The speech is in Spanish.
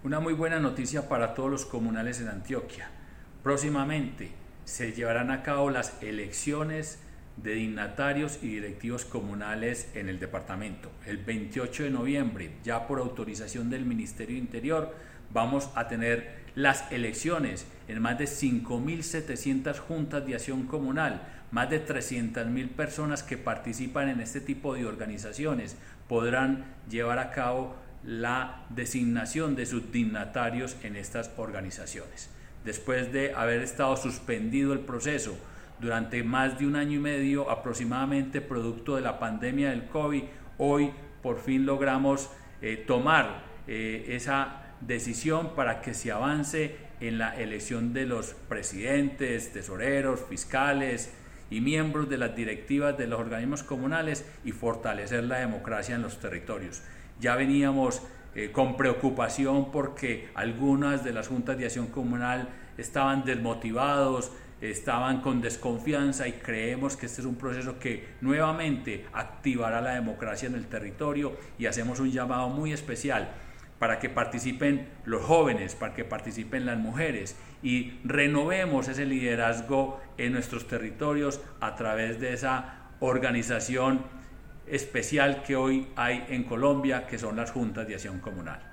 Una muy buena noticia para todos los comunales en Antioquia. Próximamente se llevarán a cabo las elecciones de dignatarios y directivos comunales en el departamento. El 28 de noviembre, ya por autorización del Ministerio de Interior, vamos a tener las elecciones en más de 5.700 juntas de acción comunal, más de 300.000 personas que participan en este tipo de organizaciones podrán llevar a cabo la designación de sus dignatarios en estas organizaciones. Después de haber estado suspendido el proceso durante más de un año y medio aproximadamente producto de la pandemia del COVID, hoy por fin logramos tomar esa decisión para que se avance en la elección de los presidentes, tesoreros, fiscales y miembros de las directivas de los organismos comunales y fortalecer la democracia en los territorios. Ya veníamos con preocupación porque algunas de las juntas de acción comunal estaban desmotivados, estaban con desconfianza, y creemos que este es un proceso que nuevamente activará la democracia en el territorio, y hacemos un llamado muy especial para que participen los jóvenes, para que participen las mujeres y renovemos ese liderazgo en nuestros territorios a través de esa organización especial que hoy hay en Colombia, que son las juntas de acción comunal.